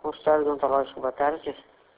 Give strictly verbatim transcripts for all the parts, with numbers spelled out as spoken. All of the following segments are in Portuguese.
Consultório odontológico, boa tarde.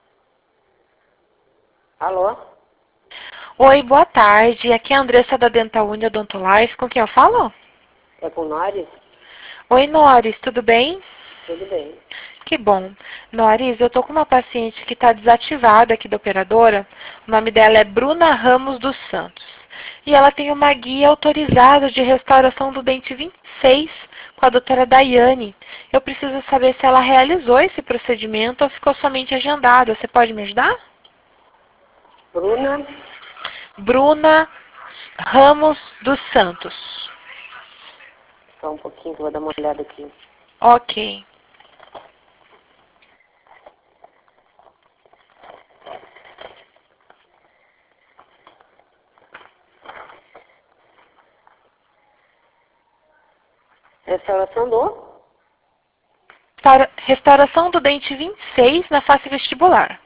Alô? Oi, boa tarde. Aqui é a Andressa da Dental Uni Odontolife. Com quem eu falo? É com Nores? Oi, Nores, tudo bem? Tudo bem. Que bom. Nores, eu tô com uma paciente que está desativada aqui da operadora. O nome dela é Bruna Ramos dos Santos. E ela tem uma guia autorizada de restauração do dente vinte e seis com a doutora Daiane. Eu preciso saber se ela realizou esse procedimento ou ficou somente agendada. Você pode me ajudar? Bruna? Bruna Ramos dos Santos. Só um pouquinho que eu vou dar uma olhada aqui. Ok. Restauração do? Restaura- Restauração do dente vinte e seis na face vestibular.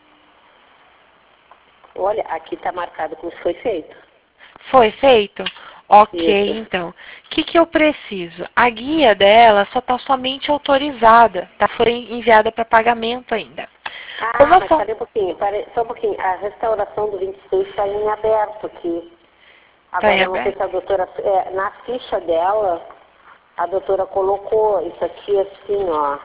Olha, aqui está marcado como se foi feito. Foi feito? Ok, Isso. então. O que, que eu preciso? A guia dela só está somente autorizada, tá? Foi enviada para pagamento ainda. Como Ah, eu mas só... peraí um pouquinho, peraí, só um pouquinho. A restauração do vinte e seis está em aberto aqui. Tá Agora, em eu não sei aberto? se a doutora... é, na ficha dela, a doutora colocou isso aqui assim, ó.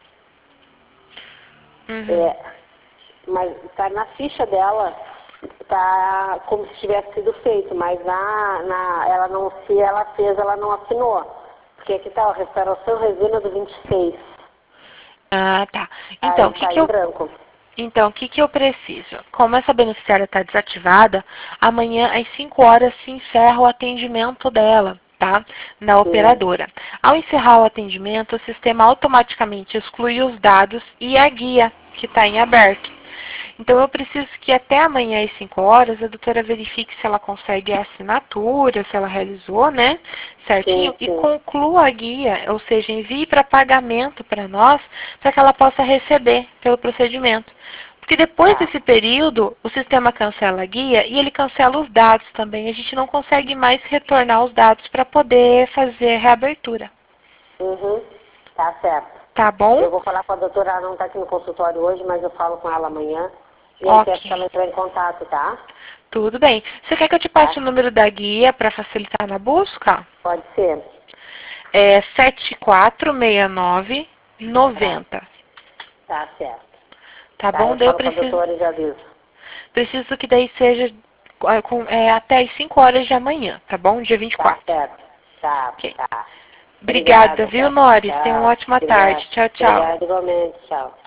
Uhum. É, mas está na ficha dela, está como se tivesse sido feito, mas na, na, ela não, se ela fez, ela não assinou. Porque aqui está, ó, restauração resina do vinte e seis. Ah, tá. Aí Então, o que, está que em eu... branco. Então, o que, que eu preciso? Como essa beneficiária está desativada, amanhã às cinco horas se encerra o atendimento dela, tá? Na Sim. operadora. Ao encerrar o atendimento, o sistema automaticamente exclui os dados e a guia, que está em aberto. Então, eu preciso que até amanhã às cinco horas a doutora verifique se ela consegue a assinatura, se ela realizou, né? Certinho, Sim, e sim. conclua a guia, ou seja, envie para pagamento para nós, para que ela possa receber pelo procedimento. Porque depois Tá. desse período, o sistema cancela a guia e ele cancela os dados também. A gente não consegue mais retornar os dados para poder fazer a reabertura. Uhum. Tá certo. Tá bom? Eu vou falar com a doutora, ela não está aqui no consultório hoje, mas eu falo com ela amanhã. E aí peço para Ok. ela entrar em contato, tá? Tudo bem. Você quer que eu te passe Tá? o número da guia para facilitar na busca? Pode ser. É sete quatro seis nove nove Tá. zero. Tá certo. Tá Tá, bom? eu Daí eu falo com a preciso, doutora e já aviso. preciso que daí seja é, com- é, até as cinco horas de amanhã, tá bom? Dia vinte e Tá quatro. certo. Tá, Ok. tá. Obrigada, Obrigada, viu, tá? Nores? Tenha uma Tchau. ótima Obrigada. tarde. Tchau, tchau. Obrigada igualmente. Tchau.